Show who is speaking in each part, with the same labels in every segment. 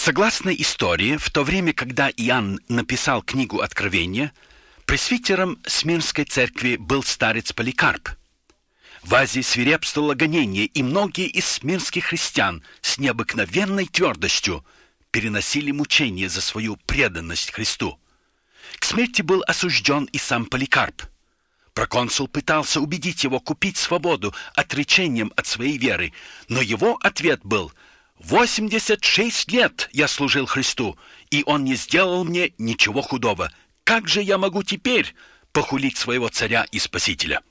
Speaker 1: Согласно истории, в то время, когда Иоанн написал книгу Откровения, пресвитером Смирнской церкви был старец Поликарп. В Азии свирепствовало гонение, и многие из смирнских христиан с необыкновенной твердостью переносили мучения за свою преданность Христу. К смерти был осужден и сам Поликарп. Проконсул пытался убедить его купить свободу отречением от своей веры, но его ответ был: 86 лет я служил Христу, и Он не сделал мне ничего худого. Как же я могу теперь похулить своего царя и спасителя?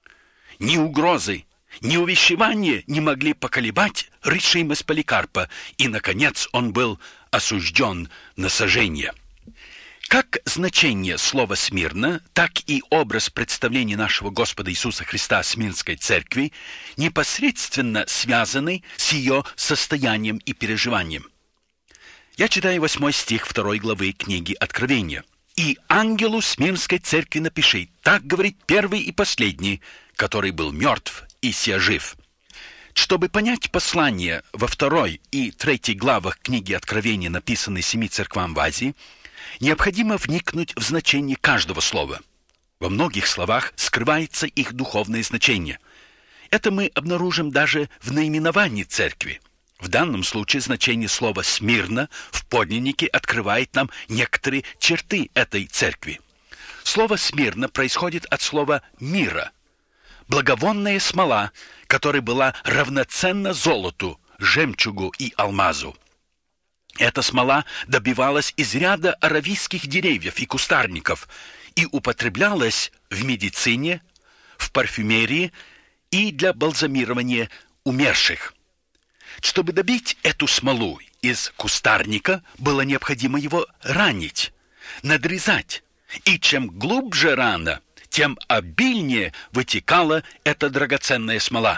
Speaker 1: Ни угрозы, ни увещевания не могли поколебать решимость Поликарпа, и, наконец, он был осужден на сожжение. Как значение слова «Смирна», так и образ представления нашего Господа Иисуса Христа о Смирнской церкви непосредственно связаны с ее состоянием и переживанием. Я читаю 8 стих 2 главы книги Откровения. «И ангелу Смирнской церкви напиши, так говорит первый и последний, который был мертв и сия жив». Чтобы понять послание во 2 и 3 главах книги Откровения, написанной 7 церквам в Азии, необходимо вникнуть в значение каждого слова. Во многих словах скрывается их духовное значение. Это мы обнаружим даже в наименовании церкви. В данном случае значение слова «Смирна» в подлиннике открывает нам некоторые черты этой церкви. Слово «Смирна» происходит от слова «мира». Благовонная смола, которая была равноценна золоту, жемчугу и алмазу. Эта смола добивалась из ряда аравийских деревьев и кустарников и употреблялась в медицине, в парфюмерии и для бальзамирования умерших. Чтобы добить эту смолу из кустарника, было необходимо его ранить, надрезать, и чем глубже рана, тем обильнее вытекала эта драгоценная смола.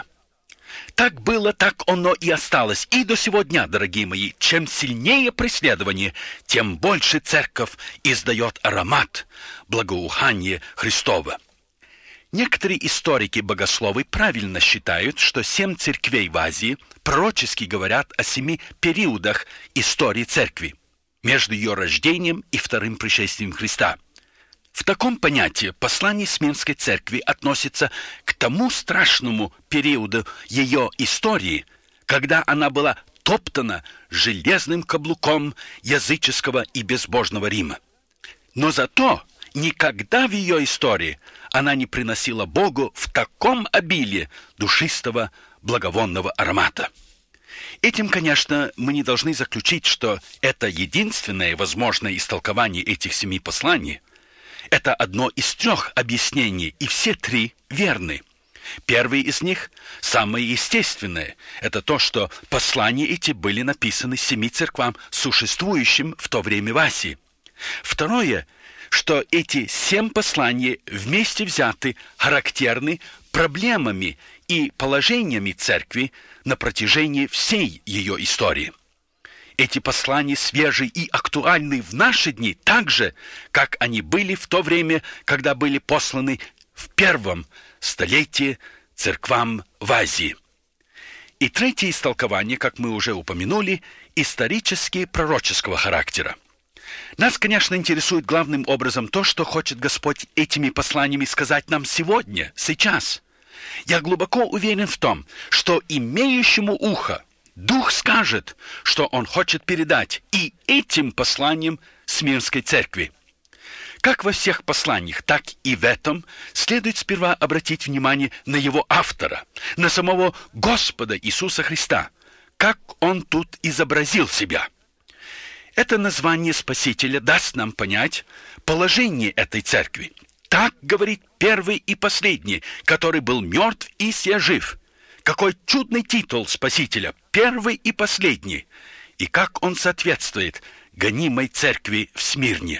Speaker 1: Так было, так оно и осталось. И до сего дня, дорогие мои, чем сильнее преследование, тем больше церковь издает аромат, благоухание Христова. Некоторые историки-богословы правильно считают, что 7 церквей в Азии пророчески говорят о 7 периодах истории церкви, между ее рождением и вторым пришествием Христа. В таком понятии послание Смирнской церкви относится к тому страшному периоду ее истории, когда она была топтана железным каблуком языческого и безбожного Рима. Но зато никогда в ее истории она не приносила Богу в таком обилии душистого благовонного аромата. Этим, конечно, мы не должны заключить, что это единственное возможное истолкование этих 7 посланий. Это одно из 3 объяснений, и все 3 верны. Первый из них, самое естественное, это то, что послания эти были написаны 7 церквам, существующим в то время в Азии. Второе, что эти 7 посланий вместе взяты характерны проблемами и положениями церкви на протяжении всей ее истории. Эти послания свежи и актуальны в наши дни так же, как они были в то время, когда были посланы в 1 столетии церквам в Азии. И третье истолкование, как мы уже упомянули, исторически пророческого характера. Нас, конечно, интересует главным образом то, что хочет Господь этими посланиями сказать нам сегодня, сейчас. Я глубоко уверен в том, что имеющему ухо Дух скажет, что Он хочет передать и этим посланием Смирнской церкви. Как во всех посланиях, так и в этом следует сперва обратить внимание на его автора, на самого Господа Иисуса Христа, как Он тут изобразил себя. Это название Спасителя даст нам понять положение этой церкви. Так говорит первый и последний, который был мертв и сия жив. Какой чудный титул Спасителя, первый и последний, и как он соответствует гонимой церкви в Смирне.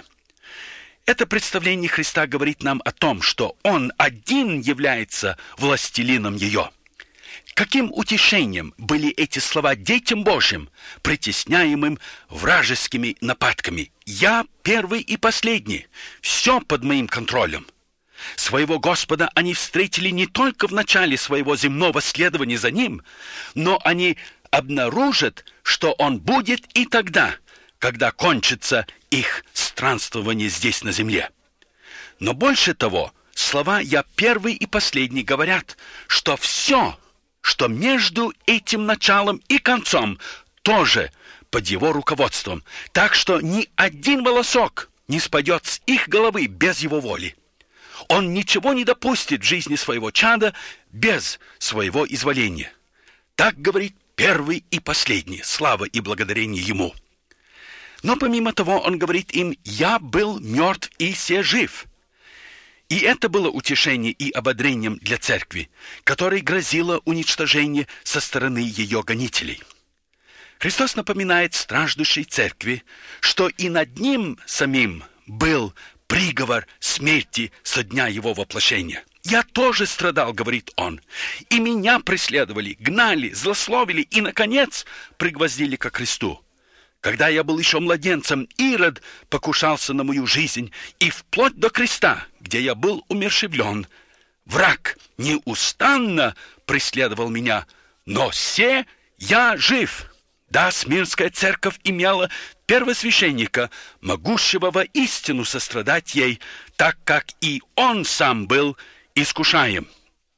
Speaker 1: Это представление Христа говорит нам о том, что Он один является властелином ее. Каким утешением были эти слова детям Божьим, притесняемым вражескими нападками? «Я первый и последний, все под моим контролем». Своего Господа они встретили не только в начале своего земного следования за Ним, но они обнаружат, что Он будет и тогда, когда кончится их странствование здесь на земле. Но больше того, слова «я первый и последний» говорят, что все, что между этим началом и концом, тоже под его руководством, так что ни один волосок не спадет с их головы без его воли. Он ничего не допустит в жизни своего чада без своего изволения. Так говорит первый и последний, слава и благодарение ему. Но помимо того, он говорит им: «Я был мертв и се жив». И это было утешение и ободрением для церкви, которой грозило уничтожение со стороны ее гонителей. Христос напоминает страждущей церкви, что и над ним самим был приговор смерти со дня его воплощения. «Я тоже страдал», — говорит он, — «и меня преследовали, гнали, злословили и, наконец, пригвоздили ко кресту. Когда я был еще младенцем, Ирод покушался на мою жизнь, и вплоть до креста, где я был умерщвлен, враг неустанно преследовал меня, но се я жив». Да, Смирнская церковь имела первосвященника, могущего воистину сострадать ей, так как и он сам был искушаем.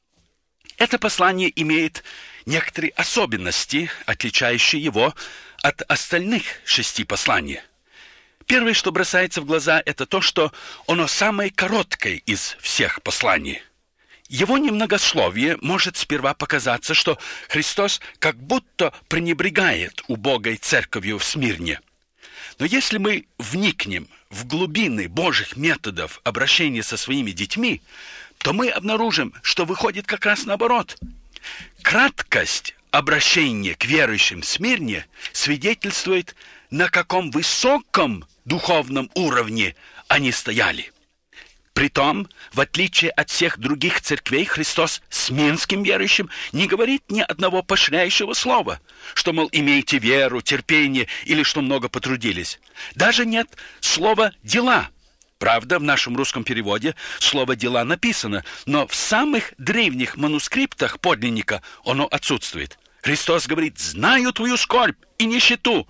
Speaker 1: Это послание имеет некоторые особенности, отличающие его от остальных 6 посланий. Первое, что бросается в глаза, это то, что оно самое короткое из всех посланий. Его немногословие может сперва показаться, что Христос как будто пренебрегает убогой церковью в Смирне. Но если мы вникнем в глубины Божьих методов обращения со своими детьми, то мы обнаружим, что выходит как раз наоборот. Краткость обращения к верующим в Смирне свидетельствует, на каком высоком духовном уровне они стояли. Притом, в отличие от всех других церквей, Христос смирнским верующим не говорит ни одного поощряющего слова, что, мол, имейте веру, терпение или что много потрудились. Даже нет слова «дела». Правда, в нашем русском переводе слово «дела» написано, но в самых древних манускриптах подлинника оно отсутствует. Христос говорит: «Знаю твою скорбь и нищету»,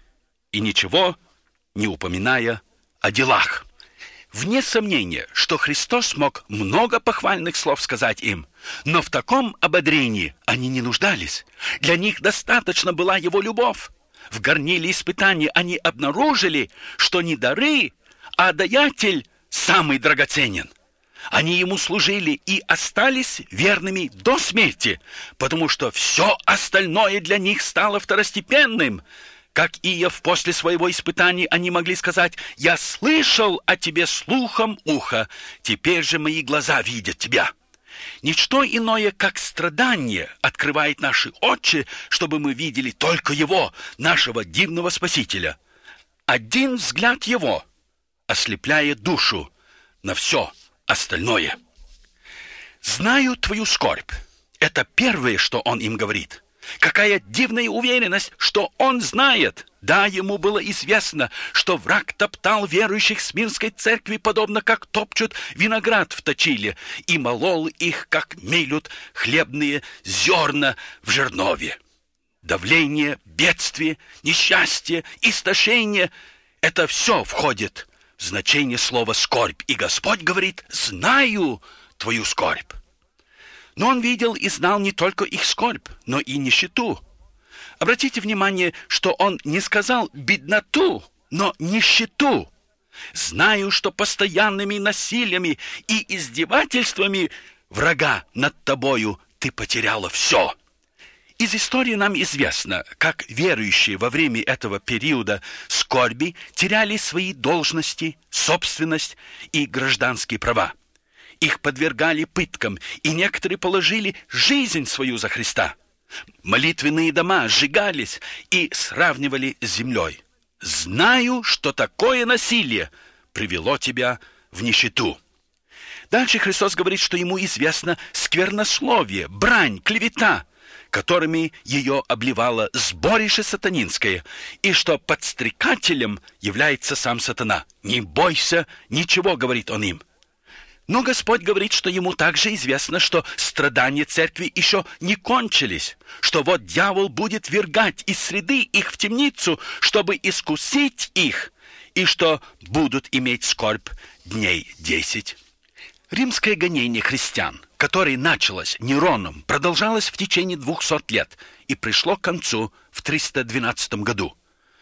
Speaker 1: и ничего не упоминая о делах. Вне сомнения, что Христос мог много похвальных слов сказать им, но в таком ободрении они не нуждались. Для них достаточно была его любовь. В горниле испытаний они обнаружили, что не дары, а даятель самый драгоценен. Они ему служили и остались верными до смерти, потому что все остальное для них стало второстепенным. Как Иов после своего испытания, они могли сказать: «Я слышал о тебе слухом уха, теперь же мои глаза видят тебя». Ничто иное, как страдание, открывает наши очи, чтобы мы видели только Его, нашего дивного Спасителя. Один взгляд Его ослепляет душу на все остальное. «Знаю твою скорбь» — это первое, что Он им говорит. Какая дивная уверенность, что он знает. Да, ему было известно, что враг топтал верующих Смирнской церкви, подобно как топчут виноград в точиле, и молол их, как мелют хлебные зерна в жернове. Давление, бедствие, несчастье, истощение — это все входит в значение слова «скорбь». И Господь говорит: «Знаю твою скорбь». Но он видел и знал не только их скорбь, но и нищету. Обратите внимание, что он не сказал бедноту, но нищету. «Знаю, что постоянными насилиями и издевательствами врага над тобою ты потеряла все». Из истории нам известно, как верующие во время этого периода скорби теряли свои должности, собственность и гражданские права. Их подвергали пыткам, и некоторые положили жизнь свою за Христа. Молитвенные дома сжигались и сравнивали с землей. «Знаю, что такое насилие привело тебя в нищету». Дальше Христос говорит, что ему известно сквернословие, брань, клевета, которыми ее обливало сборище сатанинское, и что подстрекателем является сам сатана. «Не бойся ничего», — говорит он им. Но Господь говорит, что ему также известно, что страдания церкви еще не кончились, что вот дьявол будет вергать из среды их в темницу, чтобы искусить их, и что будут иметь скорбь дней 10. Римское гонение христиан, которое началось Нероном, продолжалось в течение 200 лет и пришло к концу в 312 году.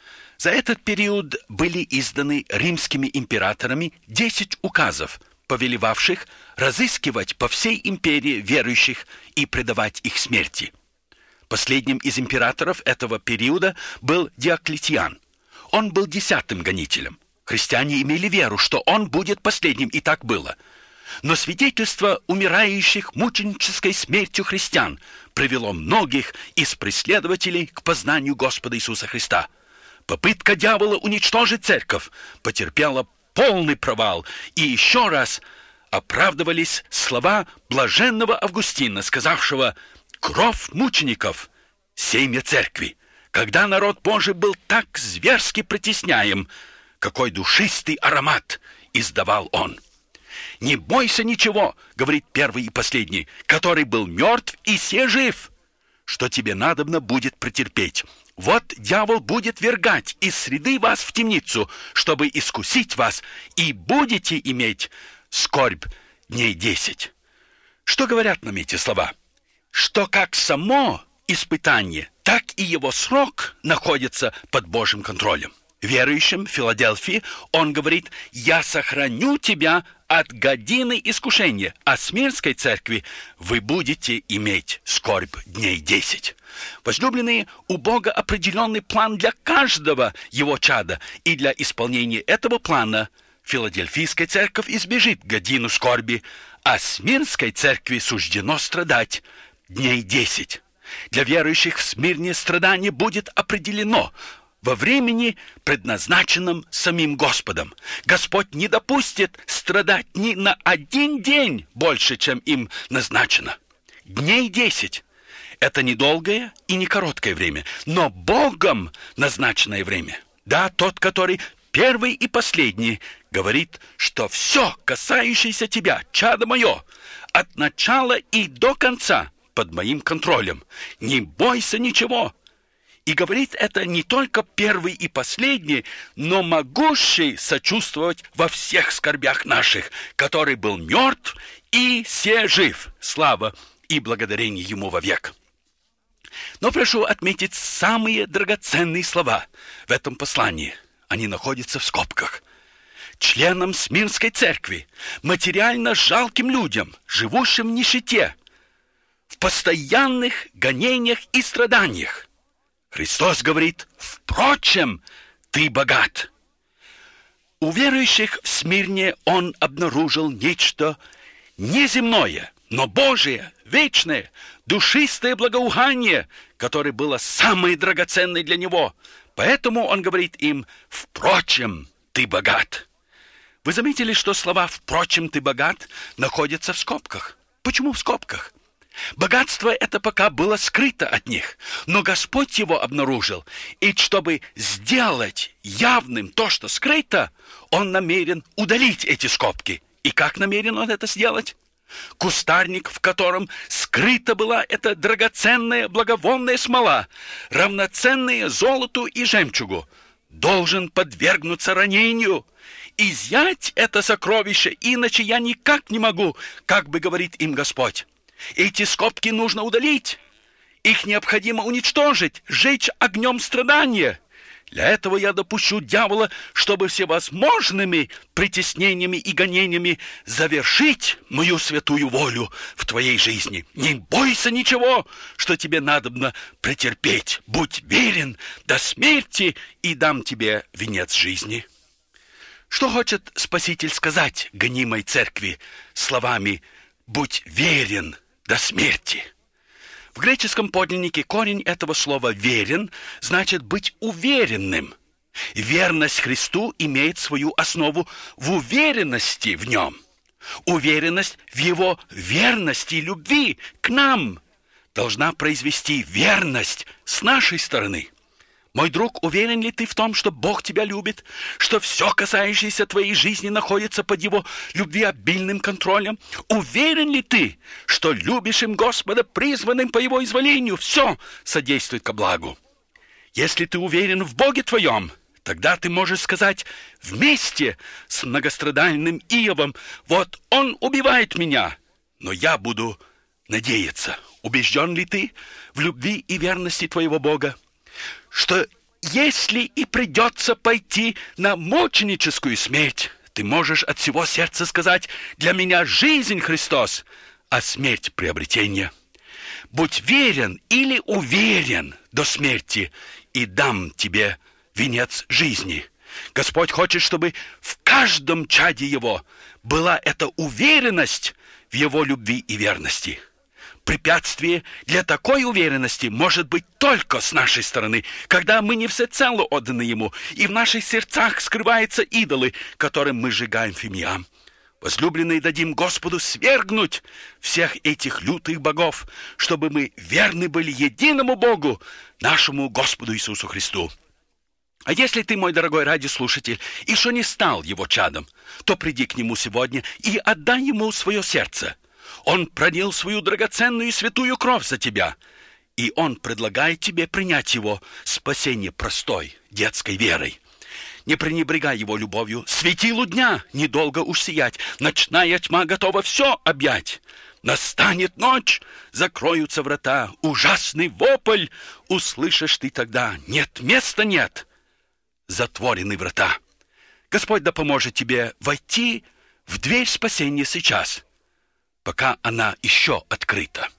Speaker 1: За этот период были изданы римскими императорами 10 указов, повелевавших разыскивать по всей империи верующих и предавать их смерти. Последним из императоров этого периода был Диоклетиан. Он был 10-м гонителем. Христиане имели веру, что он будет последним, и так было. Но свидетельство умирающих мученической смертью христиан привело многих из преследователей к познанию Господа Иисуса Христа. Попытка дьявола уничтожить церковь потерпела полный провал, и еще раз оправдывались слова блаженного Августина, сказавшего: «Кровь мучеников — семя церкви». Когда народ Божий был так зверски притесняем, какой душистый аромат издавал он. «Не бойся ничего, — говорит первый и последний, — который был мертв и се жив, что тебе надобно будет претерпеть. Вот дьявол будет вергать из среды вас в темницу, чтобы искусить вас, и будете иметь скорбь дней 10. Что говорят нам эти слова? Что как само испытание, так и его срок находятся под Божьим контролем. Верующим в Филадельфии он говорит: «Я сохраню тебя от годины искушения, а с мирской церкви вы будете иметь скорбь дней 10». Возлюбленные, у Бога определенный план для каждого его чада, и для исполнения этого плана Филадельфийская церковь избежит годину скорби, а Смирнской церкви суждено страдать дней 10. Для верующих в Смирне страдание будет определено во времени, предназначенном самим Господом. Господь не допустит страдать ни на один день больше, чем им назначено. Дней 10 – это не долгое и не короткое время, но Богом назначенное время. Да, тот, который первый и последний, говорит, что все, касающееся тебя, чадо мое, от начала и до конца под моим контролем. Не бойся ничего. И говорит это не только первый и последний, но могущий сочувствовать во всех скорбях наших, который был мертв и се жив. Слава и благодарение ему вовек. Но прошу отметить самые драгоценные слова в этом послании. Они находятся в скобках. Членам Смирнской церкви, материально жалким людям, живущим в нищете, в постоянных гонениях и страданиях, Христос говорит: «Впрочем, ты богат». У верующих в Смирне он обнаружил нечто неземное, но Божие, вечное, душистое благоухание, которое было самое драгоценное для него. Поэтому он говорит им: «Впрочем, ты богат». Вы заметили, что слова «впрочем, ты богат» находятся в скобках? Почему в скобках? Богатство это пока было скрыто от них, но Господь его обнаружил, и чтобы сделать явным то, что скрыто, Он намерен удалить эти скобки. И как намерен Он это сделать? Кустарник, в котором скрыта была эта драгоценная благовонная смола, равноценная золоту и жемчугу, должен подвергнуться ранению. Изъять это сокровище, иначе я никак не могу, как бы говорит им Господь. Эти скобки нужно удалить. Их необходимо уничтожить, сжечь огнем страдания. Для этого я допущу дьявола, чтобы всевозможными притеснениями и гонениями завершить мою святую волю в твоей жизни. Не бойся ничего, что тебе надобно претерпеть. Будь верен до смерти, и дам тебе венец жизни. Что хочет Спаситель сказать гонимой церкви словами «будь верен до смерти»? В греческом подлиннике корень этого слова «верен» значит быть уверенным. Верность Христу имеет свою основу в уверенности в Нем. Уверенность в Его верности и любви к нам должна произвести верность с нашей стороны. Мой друг, уверен ли ты в том, что Бог тебя любит, что все, касающееся твоей жизни, находится под Его любвеобильным контролем? Уверен ли ты, что любящим Господа, призванным по Его изволению, все содействует ко благу? Если ты уверен в Боге твоем, тогда ты можешь сказать вместе с многострадальным Иовом: вот он убивает меня, но я буду надеяться. Убежден ли ты в любви и верности твоего Бога? Что если и придется пойти на мученическую смерть, ты можешь от всего сердца сказать: для меня жизнь Христос, а смерть приобретение. Будь верен или уверен до смерти, и дам тебе венец жизни. Господь хочет, чтобы в каждом чаде Его была эта уверенность в Его любви и верности. Препятствие для такой уверенности может быть только с нашей стороны, когда мы не всецело отданы Ему, и в наших сердцах скрываются идолы, которым мы сжигаем фимиам. Возлюбленные, дадим Господу свергнуть всех этих лютых богов, чтобы мы верны были единому Богу, нашему Господу Иисусу Христу. А если ты, мой дорогой радиослушатель, еще не стал Его чадом, то приди к Нему сегодня и отдай Ему свое сердце. Он пролил свою драгоценную и святую кровь за тебя, и Он предлагает тебе принять Его спасение простой детской верой. Не пренебрегай Его любовью, светилу дня недолго уж сиять, ночная тьма готова все объять. Настанет ночь, закроются врата, ужасный вопль услышишь ты тогда: нет, места нет, затворены врата. Господь да поможет тебе войти в дверь спасения сейчас, пока она еще открыта.